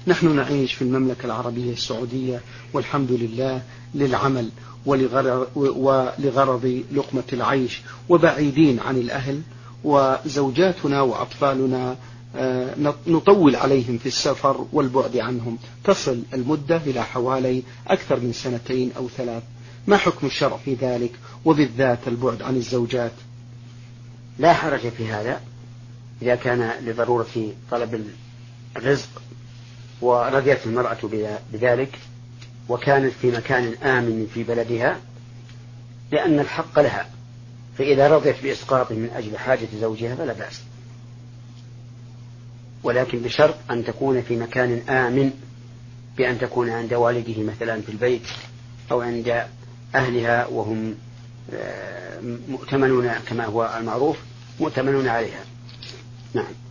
نحن نعيش في المملكة العربية السعودية والحمد لله للعمل ولغرض لقمة العيش، وبعيدين عن الأهل، وزوجاتنا وأطفالنا نطول عليهم في السفر والبعد عنهم، تصل المدة إلى حوالي أكثر من 2 أو 3. ما حكم الشرع في ذلك، وبالذات البعد عن الزوجات؟ لا حرج في هذا إذا كان لضرورة طلب الرزق ورضيت المرأة بذلك وكانت في مكان آمن في بلدها، لأن الحق لها، فإذا رضيت بإسقاط من أجل حاجة زوجها فلا بأس، ولكن بشرط أن تكون في مكان آمن، بأن تكون عند والده مثلا في البيت أو عند أهلها وهم مؤتمنون كما هو المعروف، مؤتمنون عليها. نعم.